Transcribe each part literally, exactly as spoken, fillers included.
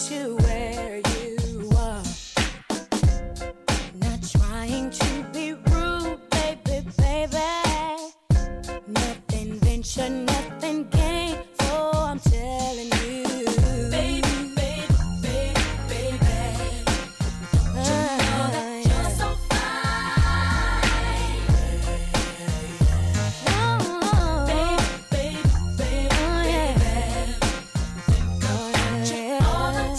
you where you are. Not trying to be rude, baby, baby. Nothing venture, nothing gain, so I'm telling you. Baby, baby, baby, baby. Don't you know that you're so fine? Oh, baby, baby, baby, oh, yeah. Baby. Think about you all the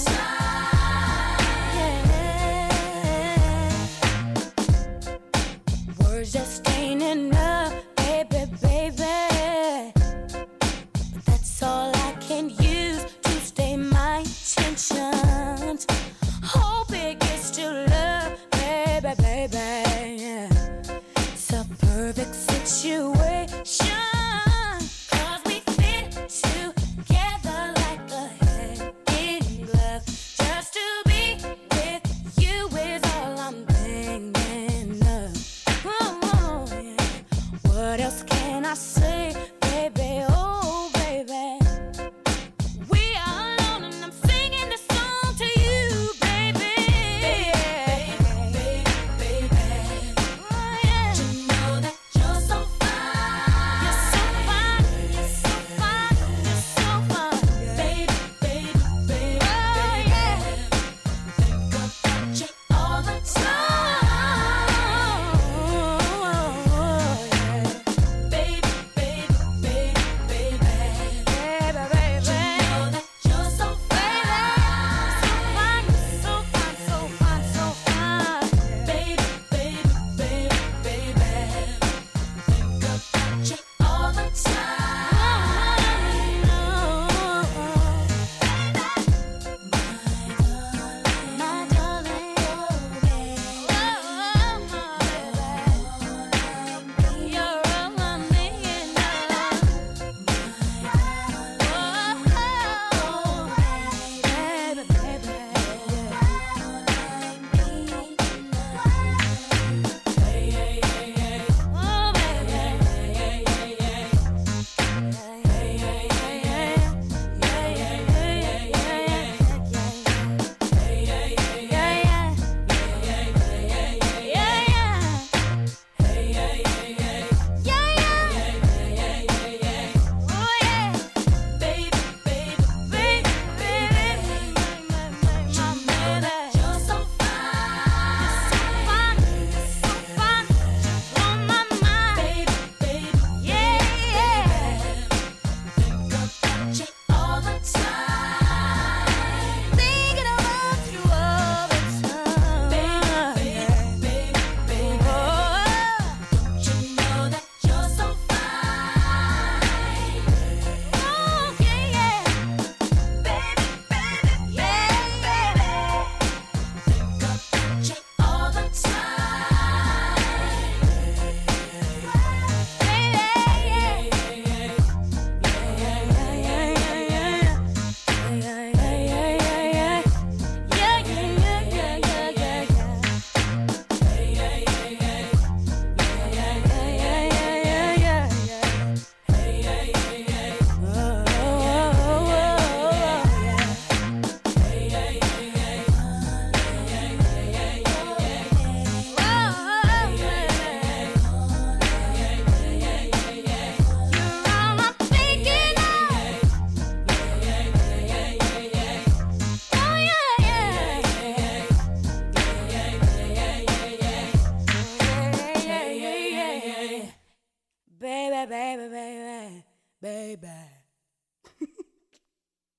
time. Yeah. Words just ain't enough, baby, baby. But that's all I can use to stay my tension. Hope it gets to love, baby, baby. Yeah. It's a perfect situation. 'Cause we fit together like a hand in glove. Just to be with you is all I'm thinking of. Oh, oh, yeah. What else can I say, baby? Oh, baby. We are alone and I'm singing this song to you, baby. Baby, baby, baby. Oh, yeah. You know that you're so fine. You're so fine. You're so fine. You're so fine. Baby, baby, baby, oh, yeah. Think about you all the time. Oh, yeah. Baby, baby, baby, baby. Baby, baby. You know that you're so fine. So fine, so fine, so fine, so fine. Baby, baby, baby, baby. Think about you all the time. My darling, oh, baby. You're all I'm thinking of. Baby, baby, hey, hey, hey, hey. Oh, baby, hey, hey, hey, hey. Hey, hey, hey, hey. Yeah, yeah, yeah, yeah, yeah, yeah. Hey, hey, hey, hey. Yeah, yeah. Yeah, yeah, yeah, yeah, yeah, yeah. Hey, hey, hey, hey. Yeah, yeah. Yeah, yeah, yeah, yeah, yeah. Oh, yeah. Baby, baby, baby, baby. You know that you're so fine. You're so fine. You're so fine. You're on my mind. Baby, baby, yeah, yeah. Think about you all the time. Thinking about you all the time. Baby, baby, baby, baby. Don't you know that you're so fine? Oh, yeah, yeah. Baby, baby, yeah, baby. Think about you all the time. Baby, yeah, yeah, yeah, yeah. Yeah, yeah, yeah, yeah, yeah. Yeah, yeah, yeah, yeah, yeah. Yeah, yeah, yeah, yeah, yeah, yeah, yeah. Hey, hey, hey, hey. Yeah, yeah, yeah, yeah, yeah, yeah, yeah. Hey, hey, hey, hey. Oh, oh, oh, oh, yeah. Hey, hey, hey, hey. Yeah, yeah, yeah, yeah, yeah, yeah. Oh, yeah. Yeah, yeah, yeah, yeah, yeah. You're all I'm thinking of. Yeah, yeah, yeah, yeah, yeah, yeah. Oh, yeah, yeah. Yeah, yeah, yeah, yeah, yeah. Yeah, yeah, yeah, yeah, yeah. Baby, baby, baby, baby.